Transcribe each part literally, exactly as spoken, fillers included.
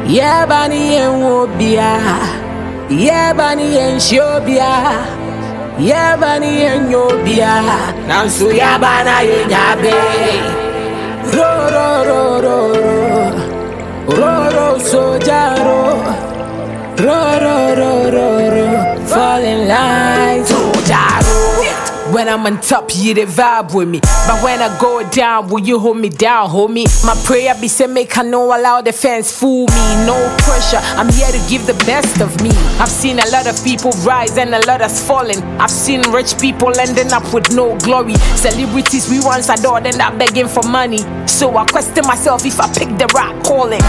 Yeah, Bunny and Wobia. Yeah, Bunny and Shobia. Yeah, Bunny and Yobia. Now, so Yabana in Yabe. Ro, ro, ro, ro, ro. Ro, ro, so jaro. Ro, ro, ro, ro, ro. Fall in line, so jaro. When I'm on top, you the vibe with me. But when I go down, will you hold me down, homie? My prayer be say, make I no allow the fans fool me. No pressure, I'm here to give the best of me. I've seen a lot of people rise and a lot has fallen. I've seen rich people ending up with no glory. Celebrities we once adored end up begging for money. So I question myself if I pick the right calling.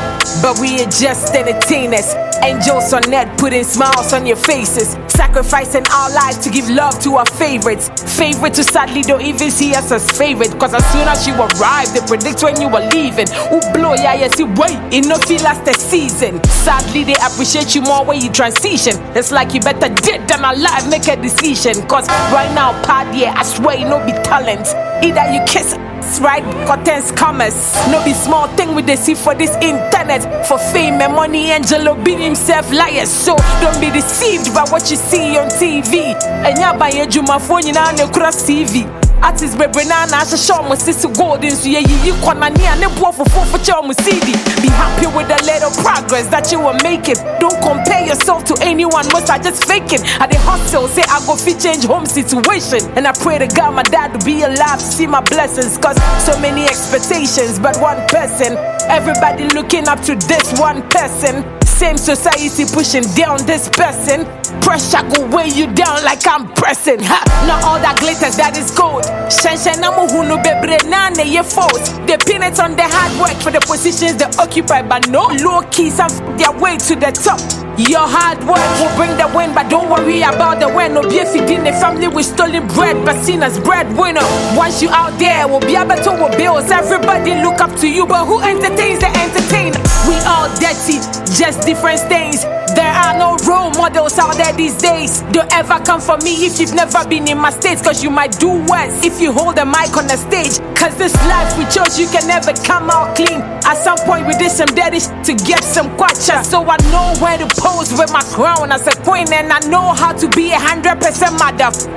But we are just entertainers. Angels on net putting smiles on your faces. Sacrificing our lives to give love to our favorites. Favorites who sadly don't even see us as favorite. Cause as soon as you arrive, they predict when you are leaving. Who blow ya, yeah, see, wait, it no feel last the season. Sadly, they appreciate you more when you transition. It's like you better dead than alive, make a decision. Cause right now, pad, yeah, I swear, it no be talent. Either you kiss right, contents commerce. No be small thing with the see for this internet. For fame and money, Angelo beat himself liars. So don't be deceived by what you see on T V. And ya buy a juma phone, you know, cross T V. Artist baby na na show mo sister golden so yeah you kwana ni ane bo for for cho mo C D. Be happy with the little progress that you are making. Don't compare yourself to anyone, most are just faking. At the hustle say I go fit change home situation. And I pray to God my dad to be alive to see my blessings. Cause so many expectations but one person. Everybody looking up to this one person. Same society pushing down this person. Pressure go weigh you down like I'm pressing. Ha! Not all that glitters, that is gold. Shanshan namuhunu bebre nane ye fault. They pin it on the hard work for the positions they occupy, but no low keys and f- their way to the top. Your hard work will bring the win, but don't worry about the win. No be if you in the family with stolen bread, but seen as breadwinner. Once you out there, will be able to bills. Everybody look up to you, but who entertains the entertainer? We all dirty, just different stains. There are no role models out there these days. Don't ever come for me if you've never been in my state, cause you might do worse if you hold a mic on the stage. Cause this life we chose, you can never come out clean. At some point we did some dirty sh- to get some kwacha. So I know where to pose with my crown as a queen, and I know how to be a hundred percent motherfucker.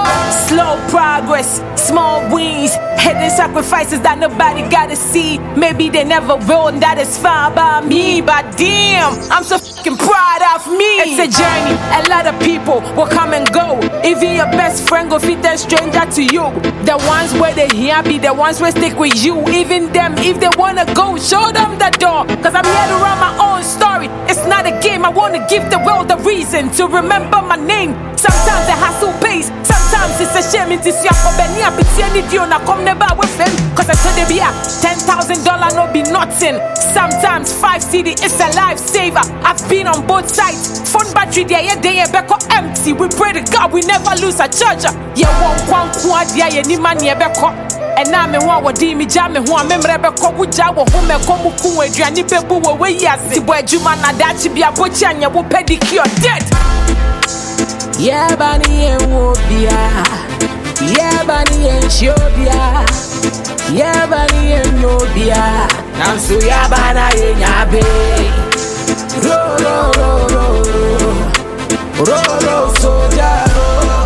Slow progress, small wins, hidden sacrifices that nobody gotta see. Maybe they never will, and that is fine by me. But damn, I'm so fucking proud of me. It's a journey, a lot of people will come and go. Even your best friend go fit a stranger to you. The ones where they happy, the ones where stick with you. Even them, if they wanna go, show them the door. Cause I'm here to run my own story. It's not a game, I wanna give the world a reason to remember my name. Sometimes the hassle pays, sometimes it's a shame. It's your company, I pity any deal, I come never with him. Cause I told them, yeah, ten thousand dollars no be nothing. Sometimes five C D is a lifesaver. I've been on both sides. Phone battery there, yeah, they back empty. We pray to God we never lose a charger. Yeah, one one quad, yeah, any man, yeah, back up. And now me want what me jam me who I remember Rebecca would job or home and come with Johnny people away. Yes, the boy Juma that to be a butcher and you will pedicure dead. Yeah, Bunny and Wobia. Yeah, Bunny and Shobia. Yeah, Bunny and Yobia. Now so Yabana in Yabe. Ro, ro, ro, ro, ro. Ro, ro, so jaro.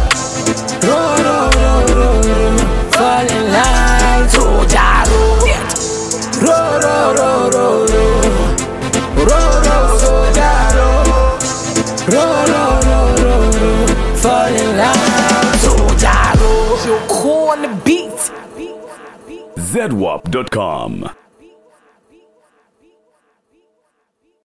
Ro, ro, ro, ro, ro. Fall in line, so jaro. Ro, ro, ro, ro, ro. Ro, ro, so jaro. Ro, ro, ro, ro, ro. Fall in line, so jaro. You're cool on the beat. Z W A P dot com